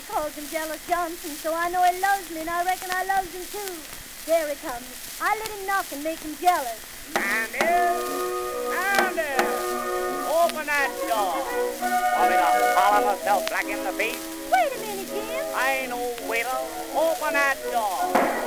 calls him Jealous Johnson, so I know he loves me, and I reckon I loves him too. There he comes. I let him knock and make him jealous. Andy, open that door. Want me to holler myself black in the face? Wait a minute, Jim. I ain't no waiter. Open that door.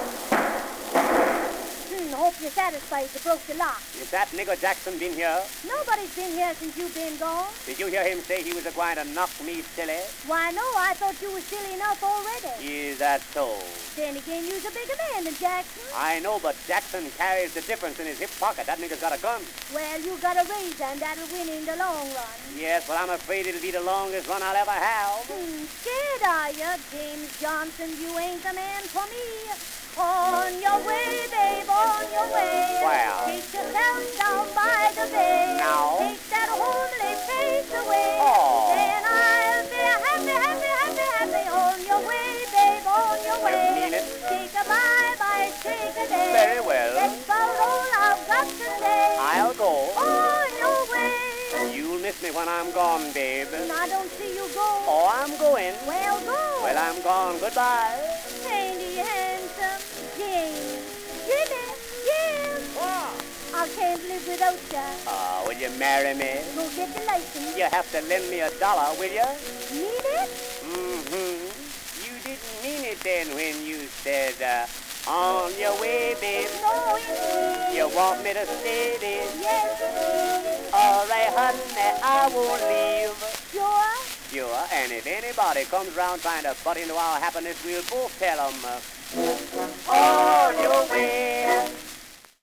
Hope you're satisfied you broke the lock. Is that nigger Jackson been here? Nobody's been here since you've been gone. Did you hear him say he was going to knock me silly? Why, no, I thought you were silly enough already. Is that so? Then again, you're a bigger man than Jackson. I know, but Jackson carries the difference in his hip pocket. That nigga's got a gun. Well, you got a razor, and that'll win in the long run. Yes, but I'm afraid it'll be the longest run I'll ever have. Scared are you, James Johnson? You ain't the man for me. On your way, babe, on your way. Well. Take yourself down by the bay. Now. Take that homely face away. Oh. Then I'll be happy, happy, happy, happy. On your way, babe, on your way. You mean it? Take a bye-bye, take a day. Very well. That's about all I've got to say. I'll go. On your way. You'll miss me when I'm gone, babe. I don't see you go. Oh, I'm going. Well, go. Well, I'm gone. Goodbye. Ain't he handsome? James. Jimmy. Jim. What? I can't live without you. Will you marry me? Go get the license. You have to lend me $1, will you? Need it? Mm-hmm. You didn't mean it then when you said, on your way, babe. No, indeed. You want me to stay there? Yes, indeed. All right, honey, I won't leave. Sure? Sure, and if anybody comes around trying to butt into our happiness, we'll both tell them, on your way.